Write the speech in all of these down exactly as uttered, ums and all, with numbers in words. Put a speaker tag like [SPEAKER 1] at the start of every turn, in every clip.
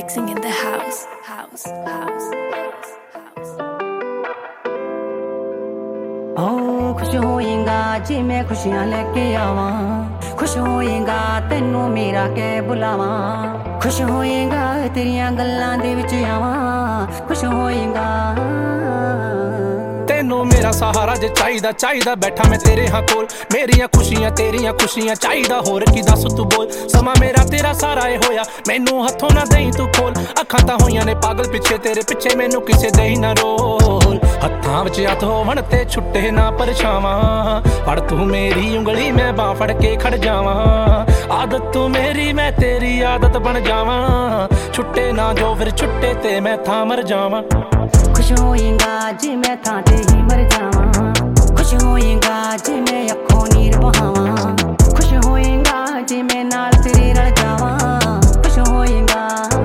[SPEAKER 1] Mixing in the house, house, house, house, house.
[SPEAKER 2] Oh, खुश होएगा जी मैं खुशियाँ लेके आवा, खुश होएगा तेनू मेरा के बुलावा, खुश होएगा तेरियां गल्लां दे विच आवा, खुश होएगा
[SPEAKER 3] तेनू मेरा सहारा जे चाहिदा चाहिदा बैठा मैं तेरे हाँ कोल मेरियां खुशियां तेरियां खुशियां चाहिदा होर की दस तू बोल समा मेरा तेरा सारा ए होया मैनू हथों ना दई तू खोल अखां तां होईयां ने पागल पिछे तेरे पिछे मैनू किसे दई ना रोल हत्थां विच हत्थ होवण ते छुट्टे ना परछावां फड़ तू मेरी उंगली मैं बां फड़ के खड़ जावां आदत तू मेरी मैं तेरी आदत बन जावां छुट्टे ना जो फिर छुट्टे ते मैं थां मर जावां
[SPEAKER 2] खुश होएगा जी मैं थां ते ही मर जावां खुश होएगा जी मैं अखों नीर बहावां खुश होएगा जी मैं नाल तेरे रल जावां खुश होएगा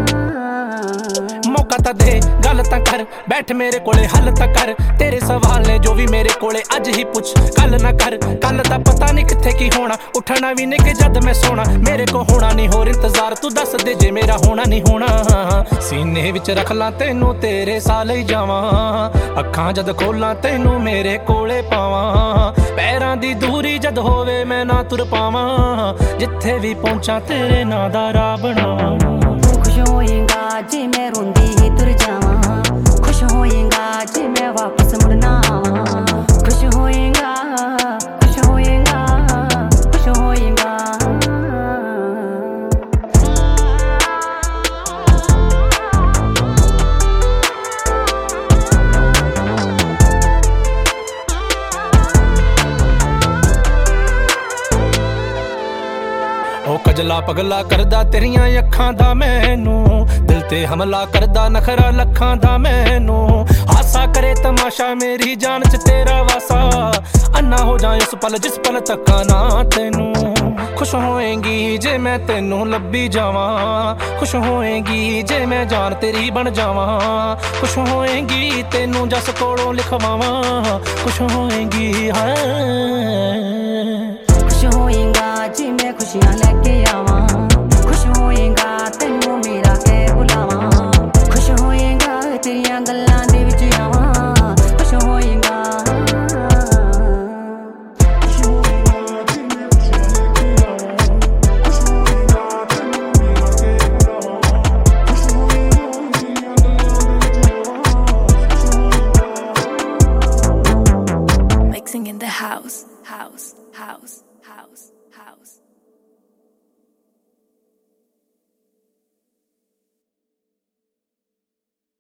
[SPEAKER 3] मौका तां दे गल तां कर बैठ मेरे कोले हल तां कर तेरे सवाल ने जो भी मेरे कोले अज ही पुछ कल ना कर कल दा पता नहीं किथे की होना उठना भी नहीं कि जद मैं सोना मेरे को होना नहीं होर इंतजार तू दस दे जे मेरा होना नहीं होना सीने विच रख ला तेनू तेरे साल ही जावां अखां जद खोलां तेनू मेरे कोले पावां पैरां दी दूरी जद होवे मैं ना तुर पावां जिथे भी पहुंचा तेरे नां दा राह बनावां
[SPEAKER 2] खुश होएगा जी मैं रोंदी ही तुर जावां खुश होएगा जी मैं वापस मुड़ना आवां खुश होएगा खुश होएगा खुश होएगा
[SPEAKER 3] ओ कजला पगला करदा तेरियां अखां दा मैनू दिल ते हमला करदा नखरा लखां दा मैनू हासा करे तमाशा मेरी जान च तेरा वासा अन्ना हो जाए उस पल जिस पल तक्का ना तेनू खुश होएगी जे मैं तेनू लब्भी जावां खुश होएगी जे मैं जान तेरी बन जावां खुश होएगी तेनू जस कोलों लिखवावां खुश होएगी हां
[SPEAKER 2] खुश होएगा जी मैं खुशियाँ लेके आवा खुश होएगा तेनू मेरा के बुलावा खुश होएगा तेरियां गल्लां दे विच आवा खुश होएगा खुश होएगा जी मैं खुशियाँ लेके आवा खुश होएगा तेनू मेरा के बुलावा खुश होएगा तेरियां गल्लां दे विच आवा खुश होएगा
[SPEAKER 1] Mixing in the house, house, house, house, house.